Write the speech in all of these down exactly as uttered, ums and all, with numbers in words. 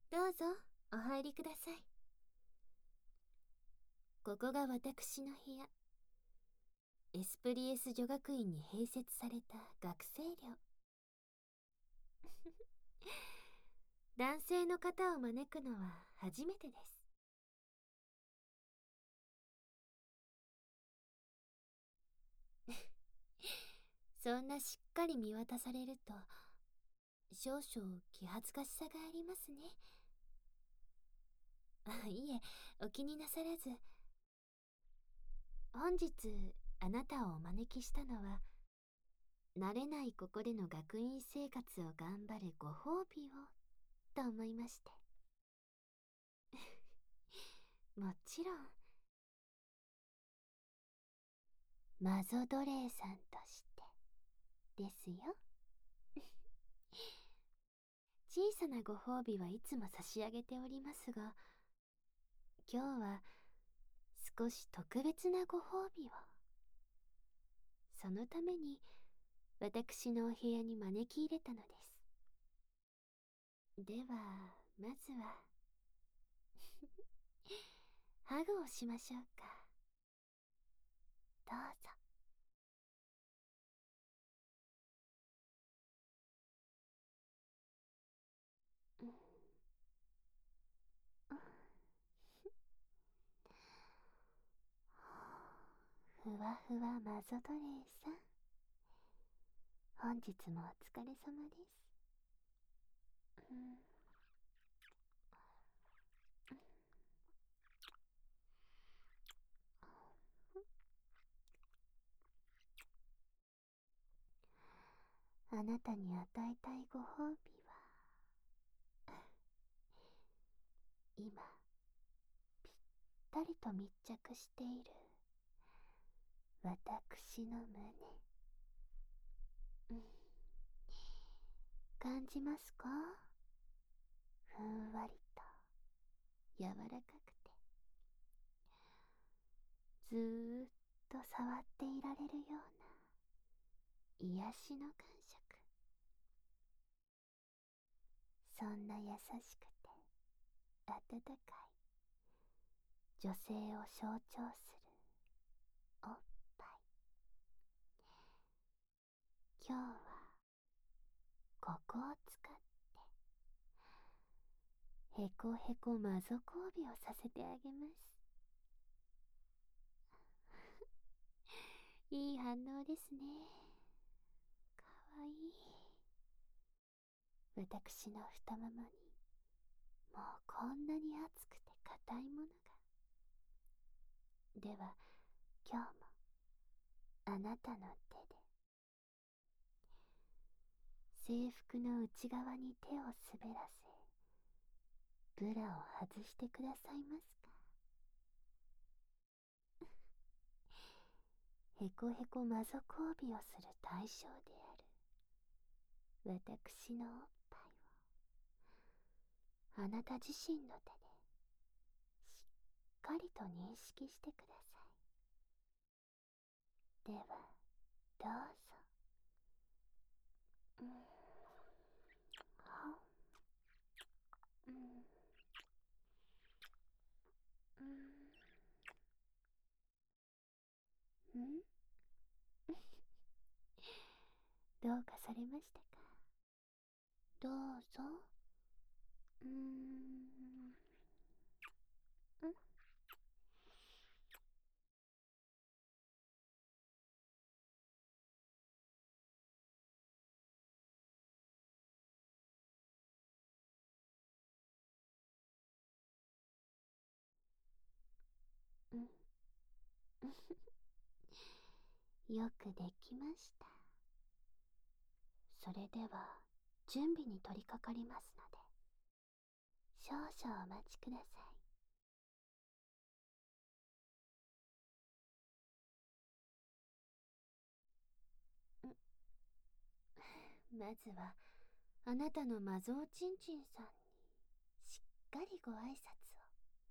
どうぞ、お入りください。ここが私の部屋。エスプリエス女学院に併設された学生寮。男性の方を招くのは初めてです。そんなしっかり見渡されると、少々気恥ずかしさがありますね。あ、いえ、お気になさらず。本日、あなたをお招きしたのは、慣れないここでの学院生活を頑張るご褒美を、と思いまして。もちろん、マゾ奴隷さんとしてですよ。小さなご褒美はいつも差し上げておりますが、今日は少し特別なご褒美を。そのために私のお部屋に招き入れたのです。ではまずはハグをしましょうか。どうぞ。うんうんふわふわマゾ奴隷さん、本日もお疲れ様です。うん、あなたに与えたいご褒美は、今ぴったりと密着している私の胸。うん、感じますか？ふんわりと柔らかくて、ずーっと触っていられるような癒しの感触。そんな優しくて温かい女性を象徴するおっぱい。今日はここを使ってへこへこマゾ交尾をさせてあげます。いい反応ですね。かわいい。私の太ももにもうこんなに熱くて硬いものが。では今日もあなたの手で制服の内側に手を滑らせ、ブラを外してくださいますか？へこへこマゾ交尾をする対象である私のおっぱいを、あなた自身の手でしっかりと認識してください。ではどうぞ。うん、はうんうん、んどうかされましたか？どうぞ。うーん、うんうん、よくできました。それでは準備に取り掛かりますので、少々お待ちください。まずはあなたのマゾーチンチンさんにしっかりご挨拶を。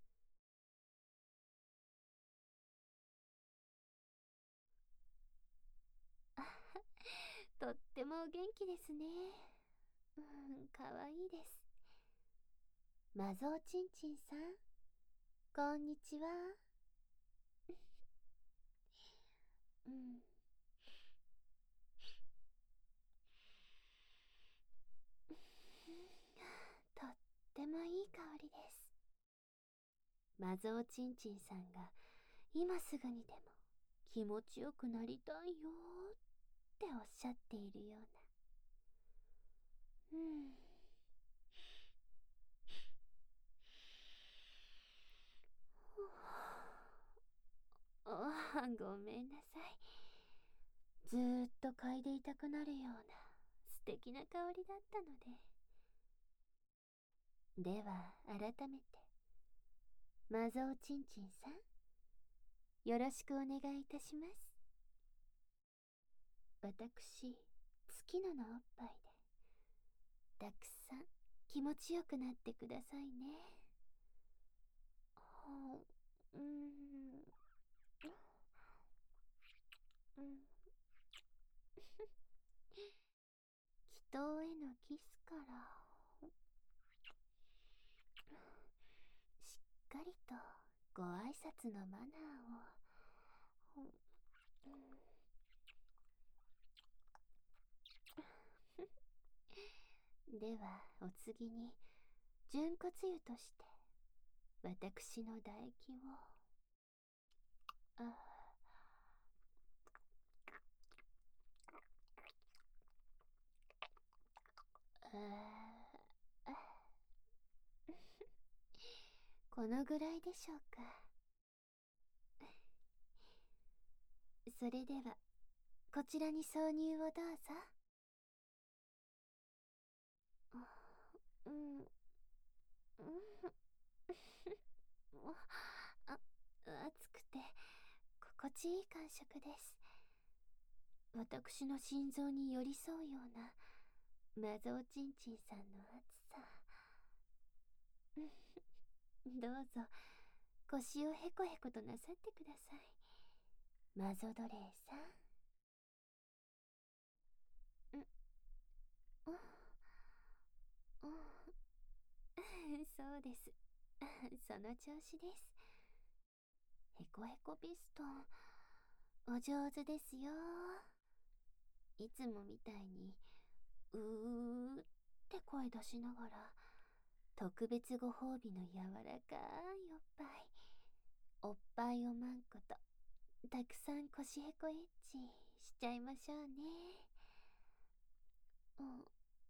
あは、とってもお元気ですね。うん、かわいいです。 マゾーチンチンさん、こんにちは。うん。とってもいい香りです。マゾーチンチンさんが今すぐにでも気持ちよくなりたいよーっておっしゃっているような。うん。ああ、ごめんなさい。ずーっと嗅いでいたくなるような素敵な香りだったので。では改めて、マゾーチンチンさん、よろしくお願いいたします。私、月野のおっぱいでたくさん気持ちよくなってくださいね。はうーんうん。人へのキスからしっかりとご挨拶のマナーを。うん、ではお次に潤滑油として私の唾液を。あああこのぐらいでしょうか。それではこちらに挿入をどうぞ。うん、うん、あ、熱くて心地いい感触です。私の心臓に寄り添うようなマゾーチンチンさんの熱さ。どうぞ腰をヘコヘコとなさってください、マゾドレーさん。うん、うん、うん、そうです。その調子です。ヘコヘコピストン、お上手ですよ。いつもみたいにうーって声出しながら、特別ご褒美の柔らかいおっぱい、おっぱいおまんことたくさん腰へこエッチしちゃいましょうね。うん、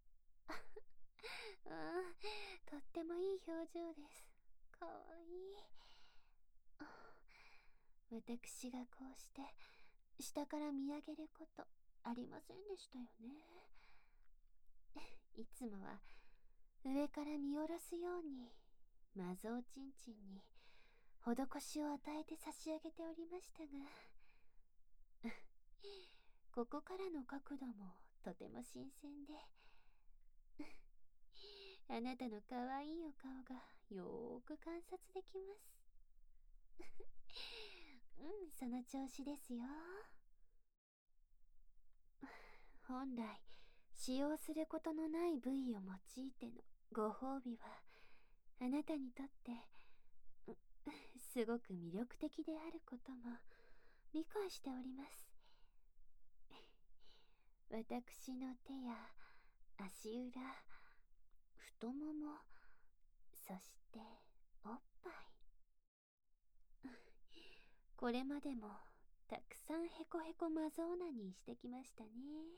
あー、とってもいい表情です。かわいい。あ、私がこうして下から見上げることありませんでしたよね。いつもは上から見下ろすようにマゾーチンチンに施しを与えて差し上げておりましたが、ここからの角度もとても新鮮で、あなたの可愛いお顔がよーく観察できます。うん、その調子ですよ。本来使用することのない部位を用いてのご褒美はあなたにとってすごく魅力的であることも理解しております。私の手や足裏、太もも、そしておっぱい、これまでもたくさんヘコヘコマゾーナにしてきましたね。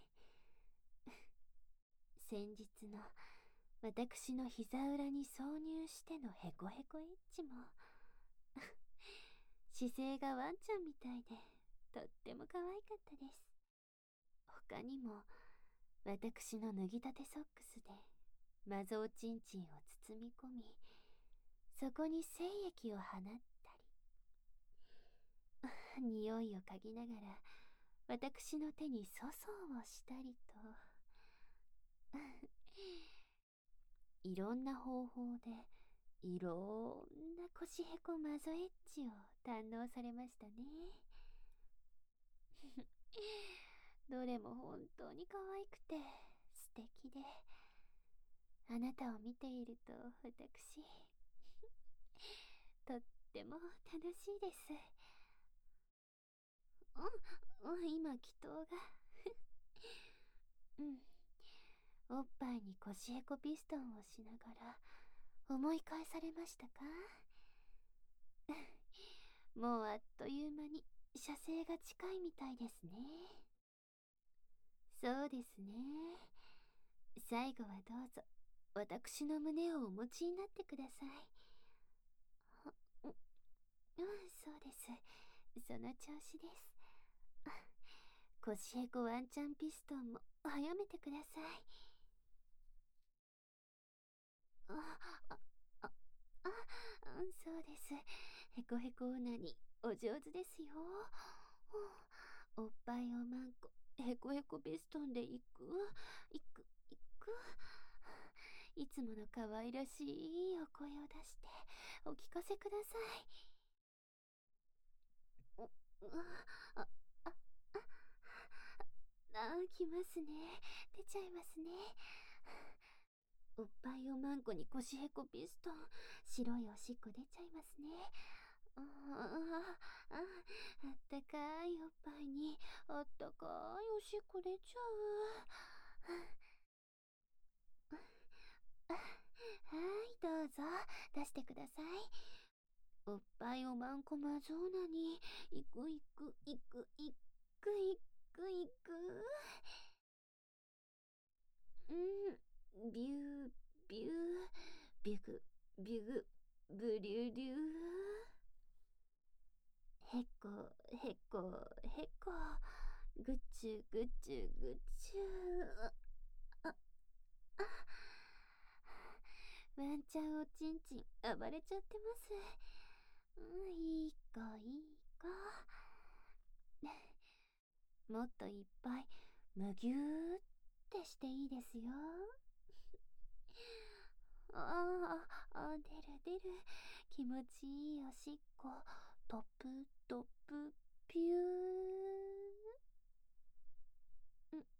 先日の私の膝裏に挿入してのヘコヘコエッチも姿勢がワンちゃんみたいでとっても可愛かったです。他にも私の脱ぎたてソックスでマゾーチンチンを包み込み、そこに精液を放ったり、匂いを嗅ぎながら私の手に粗相をしたりといろんな方法でいろんな腰へこマゾエッチを堪能されましたね。どれも本当に可愛くて素敵で、 あなたを見ていると私とっても楽しいです。うん、うん、今祈祷がうん。おっぱいに腰へこピストンをしながら思い返されましたか？もうあっという間に射精が近いみたいですね。そうですね。最後はどうぞ私の胸をお持ちになってください。うん、うん、そうです。その調子です。腰へこワンチャンピストンも早めてください。あ、あ、あ、あ、うん、そうです。へこへこオナニーお上手ですよ。おっぱいをマンコへこへこピストンでいくいくいく。いつもの可愛らしいお声を出してお聞かせください。うあ、あ、あ、あ、あ、きますね。出ちゃいますね。おっぱいをマンコに腰へこピストン、白いおしっこ出ちゃいますね。ああ、あ、あったかいおっぱいにあったかいおしっこ出ちゃう。はい、どうぞ出してください。おっぱいをマンコマゾーナにいくいくいくいくいくいく。うん、ビュービュービュグビュグブリュリュー。へこへこへこ、ぐちゅぐちゅぐちゅ。あ、あ、あ、ワンちゃんおちんちん暴れちゃってます。うん、いい子いい子。もっといっぱいむぎゅーってしていいですよ。ああ、あ、出る出る。気持ちいいおしっこ。トップトップピュー。ん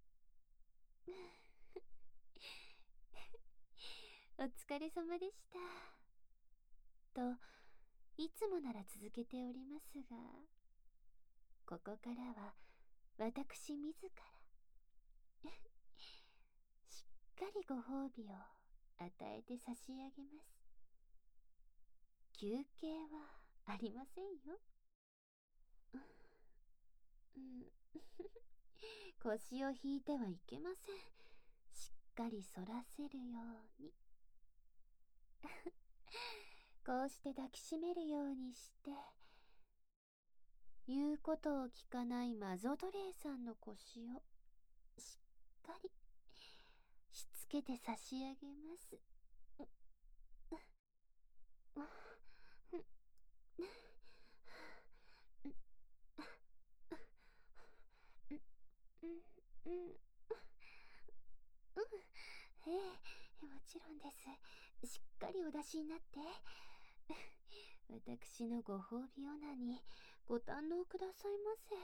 お疲れ様でした。と、いつもなら続けておりますが、ここからは私自らしっかりご褒美を与えて差し上げます。休憩はありませんよ。うん、腰を引いてはいけません。しっかり反らせるように。こうして抱きしめるようにして、言うことを聞かないマゾトレイさんの腰をしっかりしつけて差し上げます。ええ、もちろんです。しっかりお出しになって。私のご褒美オナにご堪能くださいませ。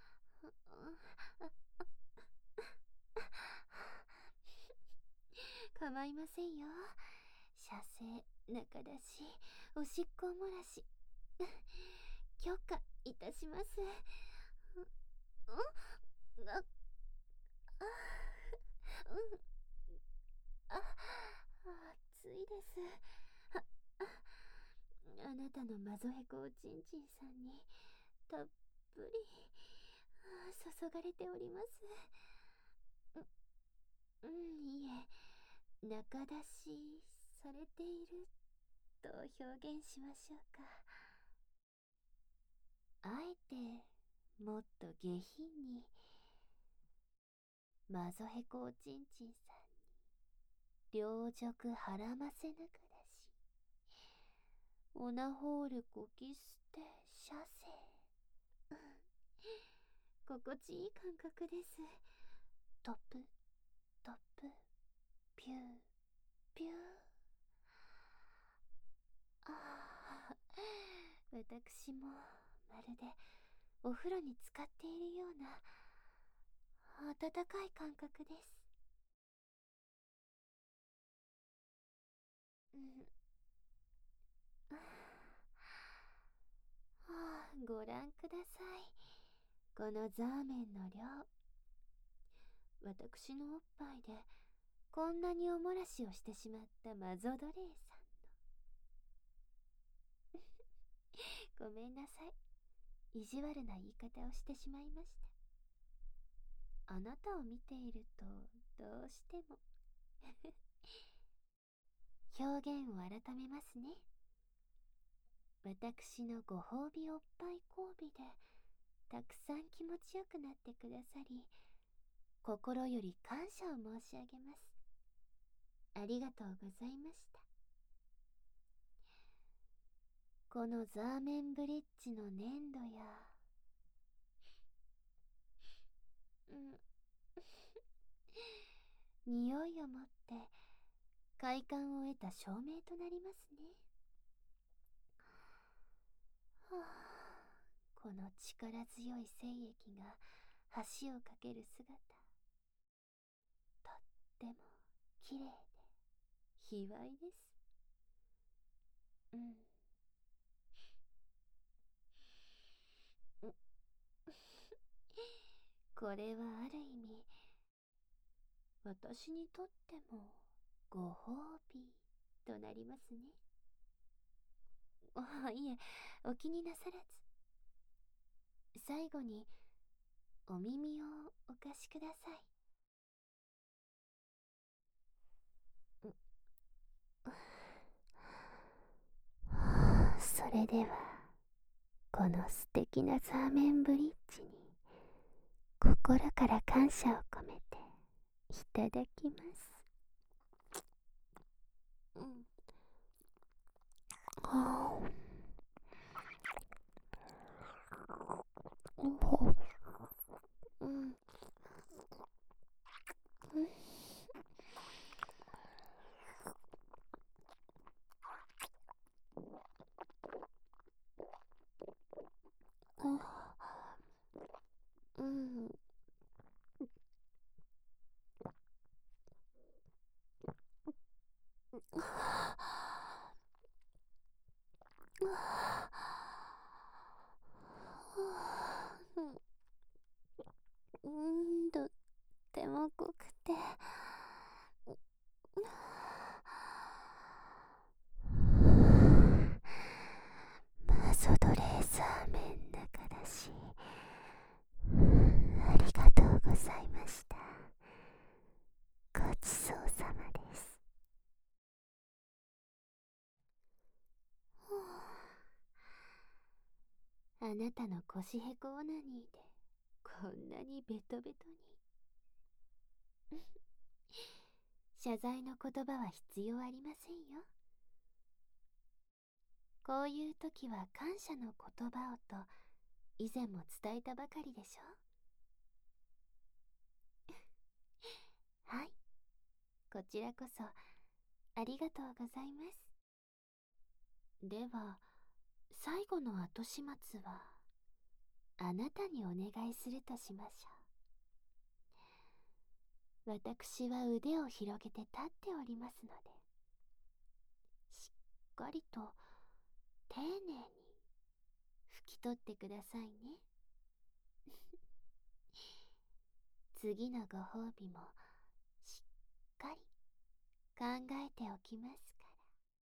構いませんよ。射精、中出し、おしっこ漏らし。許可いたします。う、うん、あ、あ、うん、あ、暑いです。あ、あ、あなたのマゾヘコおちんちんさんにたっぷり注がれております。う、うん、いえ、中出しされていると表現しましょうか。あえてもっと下品にマゾヘコおちんちんさんに両辱はらませぬくらし、オナホールゴキステ射精。心地いい感覚です。トップトップピューピュー。ああ、私もまるでお風呂に浸かっているような温かい感覚です。 はあ、ご覧ください。このザーメンの量。私のおっぱいでこんなにお漏らしをしてしまったマゾ奴隷さんの。ごめんなさい。意地悪な言い方をしてしまいました。あなたを見ているとどうしても表現を改めますね。私のご褒美おっぱい交尾でたくさん気持ちよくなってくださり、心より感謝を申し上げます。ありがとうございました。このザーメンブリッジの粘土や、うん、匂いをもって快感を得た証明となりますね。はあ、この力強い精液が橋を架ける姿、とっても綺麗で卑猥です。うん。これはある意味、私にとってもご褒美となりますね。あ、いえ、お気になさらず。最後にお耳をお貸しください。それでは、この素敵なザーメンブリッジに心から感謝を込めていただきます。うん。はあ。うん。うん。うん。うん、とっても濃くて、マゾドレーザーメン中だし、ありがとうございました。ごちそうさまです。あなたの腰へこオナニーでこんなにベトベトに謝罪の言葉は必要ありませんよ。こういう時は感謝の言葉をと以前も伝えたばかりでしょ。はい、こちらこそありがとうございます。では最後の後始末はあなたにお願いするとしましょう。私は腕を広げて立っておりますので、しっかりと丁寧に拭き取ってくださいね。次のご褒美もしっかり考えておきます